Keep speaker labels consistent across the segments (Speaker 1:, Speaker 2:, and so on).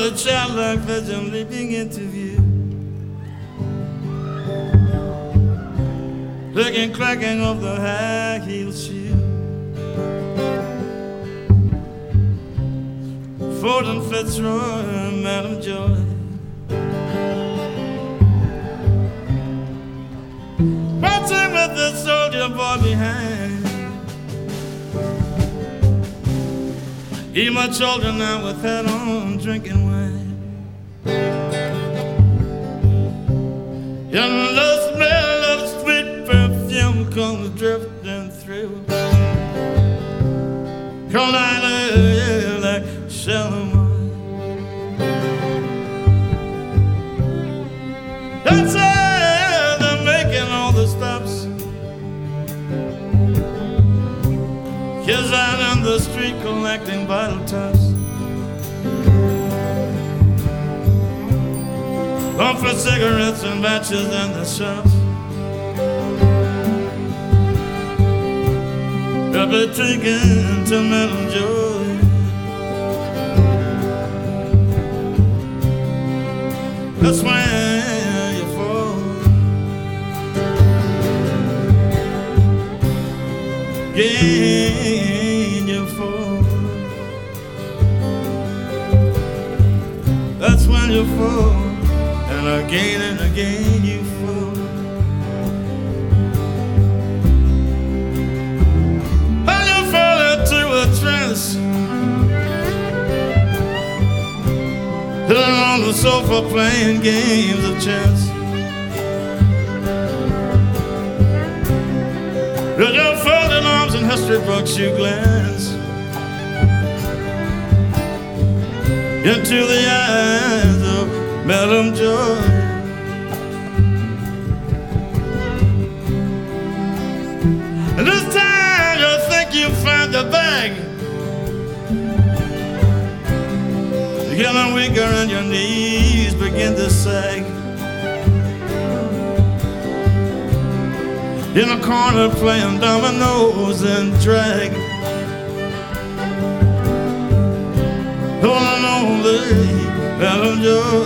Speaker 1: a childlike vision leaping into view. Clicking, clacking of the high-heeled shoe. Ford and Fitzroy and Madam Joy. Marching with the soldier boy behind. He much older now with hat on, drinking wine. And the smell of sweet perfume comes drifting through. Carolina, yeah, like shallow wine. That's how they're making all the stops. Kids out in the street collecting vital tops. Going for cigarettes and matches in the shops. Probably drinking to Madam Joy. That's when you fall. Again you fall. That's when you fall. And again you fall. And you fall into a trance. Sitting on the sofa playing games of chance. With your folded arms and history books you glance into the eyes of Madam Joy. And this time you think you find the bag. You're getting weaker and your knees begin to sag. In a corner playing dominoes and drag. Holding only Madam Joy.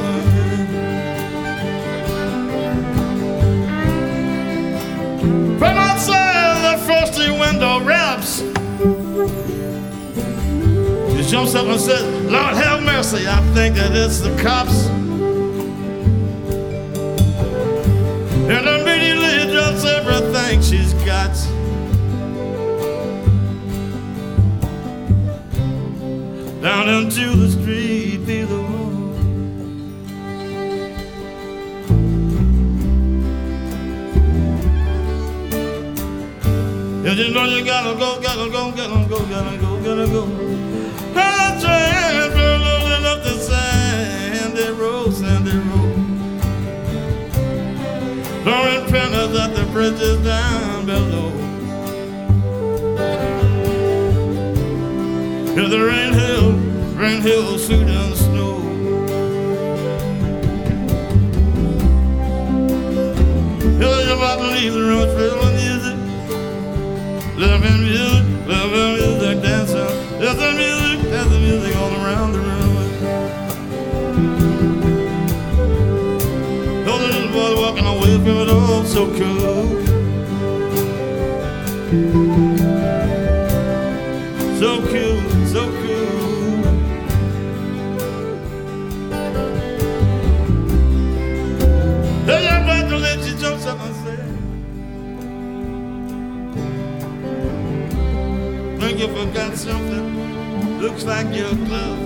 Speaker 1: From outside the frosty window raps, she jumps up and says, Lord have mercy, I think that it's the cops. And immediately drops everything she's got. Down into the street below. And you know you gotta go, gotta go, gotta go, gotta go, gotta go. And the train rolling up the sandy road, sandy road. Throwing pinners at the bridges down below. Here's the rain hill, suit in the snow. Here's your about to leave the road, feeling music. Loving music, dancing. There's the music all around the room. Those little boys walking away from it all, so cool. So cool, so cool. There's your about to let you jump up and say, think you forgot something, looks like your glove.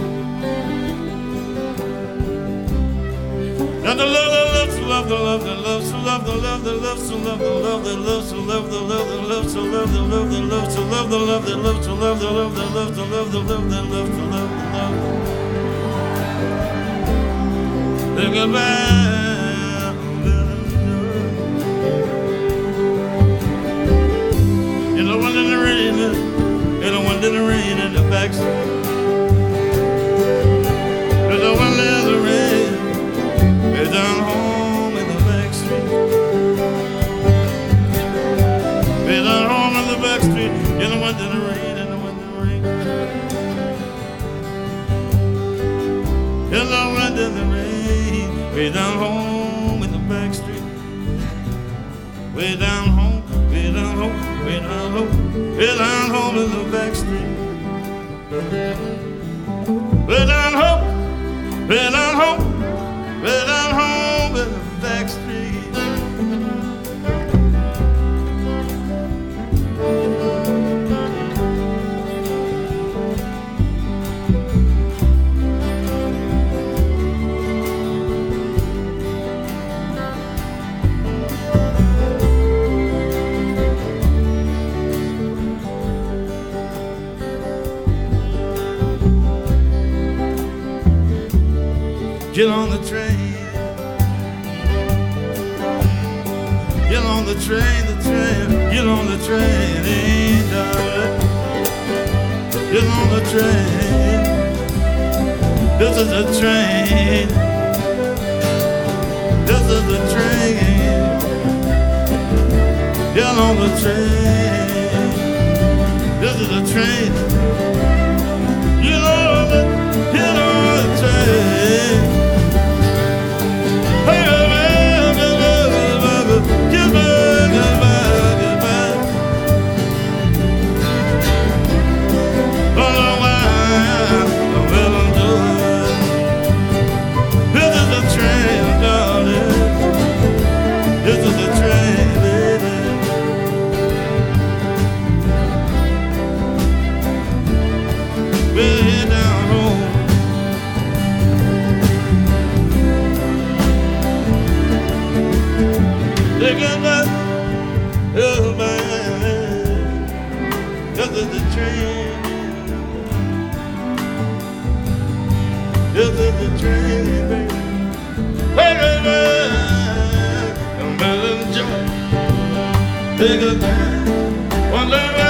Speaker 1: And the love, the love, the love, the love, so love, the love, the love, so love, the love, the love, so love, the love, the love, so love, the love, the love, so love, the love, the love, so love, the love, the love, so love, the love, the love, so love, the love. Think about you know when in the rain, you know when in the rain in the backstreet. You know when there's a rain. We're down home in the back street. We're down home in the back street. In the wind and the rain, in the wind and the rain. way down home in the back street. Way down home, way down home, way down home, way down home in the back street. Way down home, way down home, way down home in the back street. Get on the train. Get on the train, the train. Get on the train, darling. Get on the train. This is the train. This is the train. Get on the train. This is the train. Get on the train. Take a time, one love.